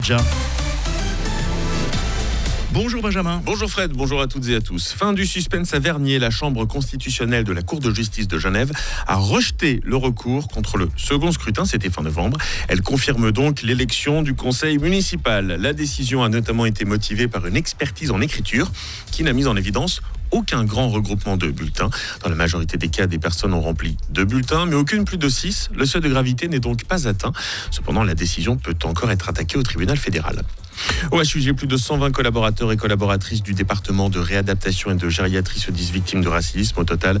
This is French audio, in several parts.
Déjà. Bonjour Benjamin. Bonjour Fred, bonjour à toutes et à tous. Fin du suspense à Vernier, la chambre constitutionnelle de la Cour de justice de Genève a rejeté le recours contre le second scrutin, c'était fin novembre. Elle confirme donc l'élection du conseil municipal. La décision a notamment été motivée par une expertise en écriture qui n'a mis en évidence aucun grand regroupement de bulletins. Dans la majorité des cas, des personnes ont rempli 2 bulletins, mais aucune plus de 6. Le seuil de gravité n'est donc pas atteint. Cependant, la décision peut encore être attaquée au tribunal fédéral. Au HUG, plus de 120 collaborateurs et collaboratrices du département de réadaptation et de gériatrie se disent victimes de racisme. Au total,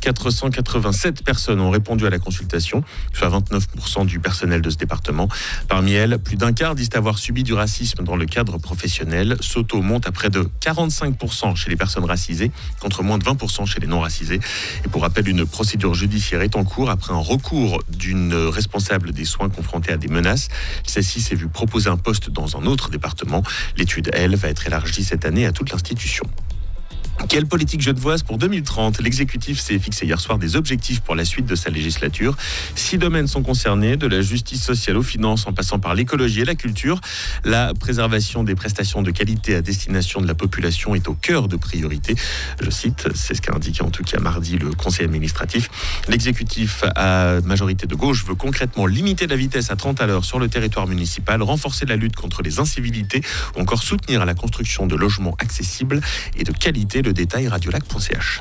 487 personnes ont répondu à la consultation, soit 29% du personnel de ce département. Parmi elles, plus d'un quart disent avoir subi du racisme dans le cadre professionnel. Ce taux monte à près de 45% chez les personnes racisées, contre moins de 20% chez les non-racisés. Et pour rappel, une procédure judiciaire est en cours après un recours d'une responsable des soins confrontée à des menaces. Celle-ci s'est vue proposer un poste dans un autre département. L'étude, elle, va être élargie cette année à toute l'institution. Quelle politique genevoise pour 2030 ? L'exécutif s'est fixé hier soir des objectifs pour la suite de sa législature. 6 domaines sont concernés, de la justice sociale aux finances en passant par l'écologie et la culture. La préservation des prestations de qualité à destination de la population est au cœur de priorité. Je cite, c'est ce qu'a indiqué en tout cas mardi le conseil administratif. L'exécutif à majorité de gauche veut concrètement limiter la vitesse à 30 à l'heure sur le territoire municipal, renforcer la lutte contre les incivilités ou encore soutenir la construction de logements accessibles et de qualité. Le détail radiolac.ch.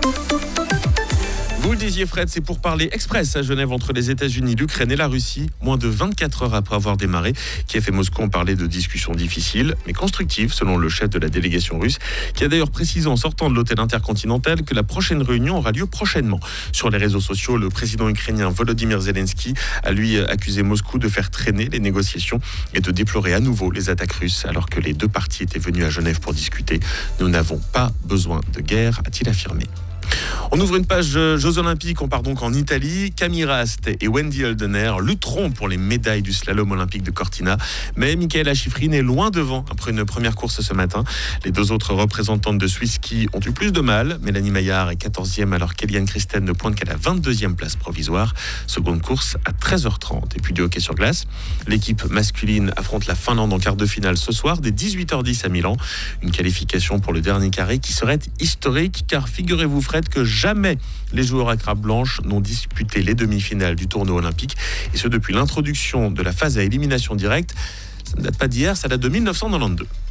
Vous le disiez Fred, c'est pour parler express à Genève entre les États-Unis, l'Ukraine et la Russie. Moins de 24 heures après avoir démarré, Kiev et Moscou ont parlé de discussions difficiles, mais constructives, selon le chef de la délégation russe, qui a d'ailleurs précisé en sortant de l'hôtel intercontinental que la prochaine réunion aura lieu prochainement. Sur les réseaux sociaux, le président ukrainien Volodymyr Zelensky a lui accusé Moscou de faire traîner les négociations et de déplorer à nouveau les attaques russes, alors que les deux parties étaient venues à Genève pour discuter. Nous n'avons pas besoin de guerre, a-t-il affirmé. On ouvre une page Jeux Olympiques, on part donc en Italie. Camille Rast et Wendy Holdener lutteront pour les médailles du slalom olympique de Cortina. Mais Michaela Schifrin est loin devant après une première course ce matin. Les deux autres représentantes de Swiss Ski ont eu plus de mal. Mélanie Maillard est 14e alors qu'Eliane Christen ne pointe qu'à la 22e place provisoire. Seconde course à 13h30. Et puis du hockey sur glace. L'équipe masculine affronte la Finlande en quart de finale ce soir dès 18h10 à Milan. Une qualification pour le dernier carré qui serait historique car figurez-vous Fred que jamais les joueurs à crabe blanche n'ont disputé les demi-finales du tournoi olympique et ce depuis l'introduction de la phase à élimination directe. Ça ne date pas d'hier, ça date de 1992.